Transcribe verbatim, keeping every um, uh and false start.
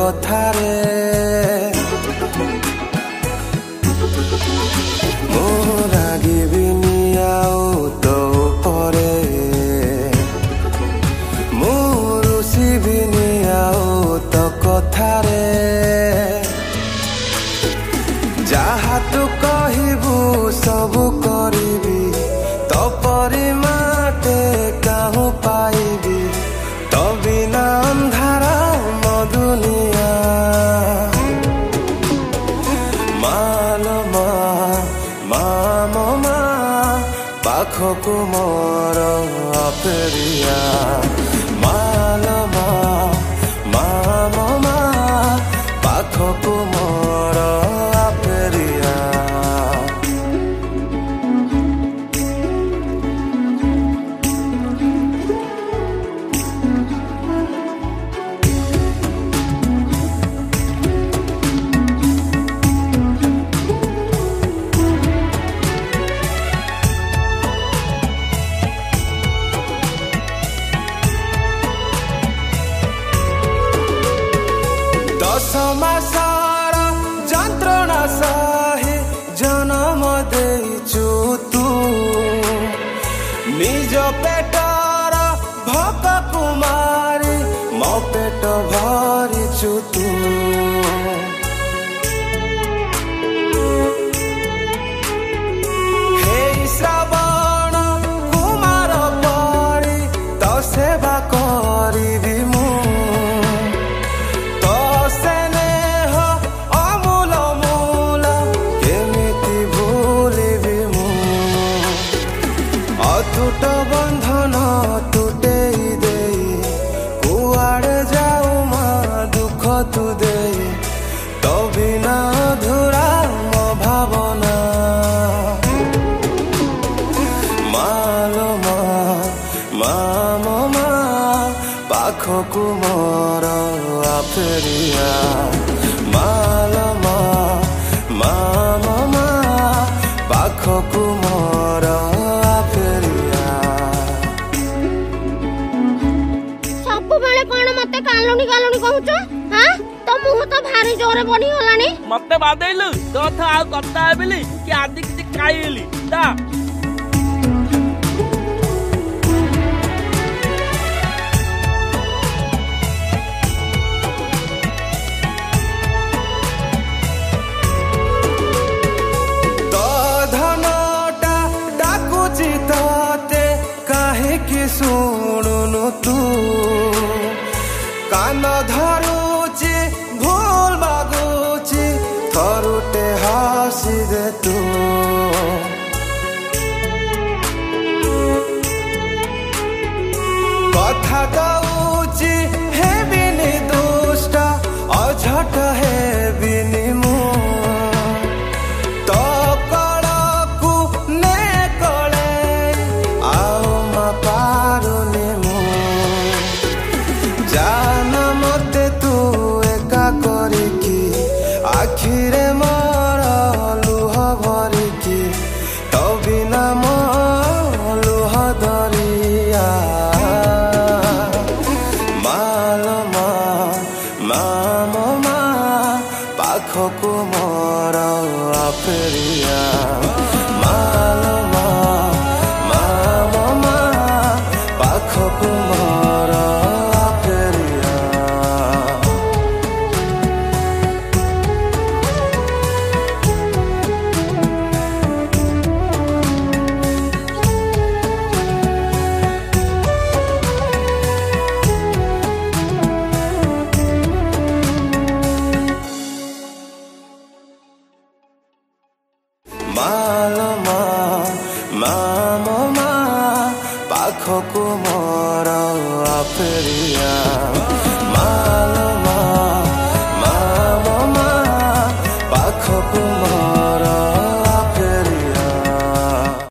कथारे मु रागिबिनी आउ तो परे मु रुसिबिनी आउ तो कथारे जहा तू कहबू सबू करिबी तो परिमाटे काहू पाइबी तो बिना अंधारा म दुनिया मालो मा मामो मा पाखकु मोर अपेरिया मालो मा मामो मा पाखकु मोर अपेरिया समासार जंत्रणा सहे जन्म देइछु तू निज पेटर भक कुमारी मो पेट भरिछु तू हे श्रावण कुमार परी तो सेवा करिबी टूट बंधन टूटे दे कुआड़े जाऊ माँ दुख तू दे तो बिना अधूरा मो भावना मालो मा मामो मा पाखकु मोर अपेरिया मालो मा मामो मा पाखकु मोर मते कालोनी कालोनी कहूछ हां तो मुह तो भारी जोरे बनी होलानी मते बादैलु तो था आ कत्ता हेबिली कि आदि किछि खाइली ता तो धनटा डाकुची तते काहे कि सुनुनु तू कान धरुची भूल मागुची थरुटे हासी दे तू कथा दउची हे बिनी दुष्ट अझट हे बिनी मु तो कड़कु ने कळे आओ मा पारुनी मु जान मते तू एका करिकी आखिरे मोर लुह भरिकी तो बिना मो लुह दरिया मालो मा मामो मा पाखकु मोर अपेरिया मालो मा मामो मा पाखकु मोर मालो मा मामो मा पाखकु मोर अपेरिया।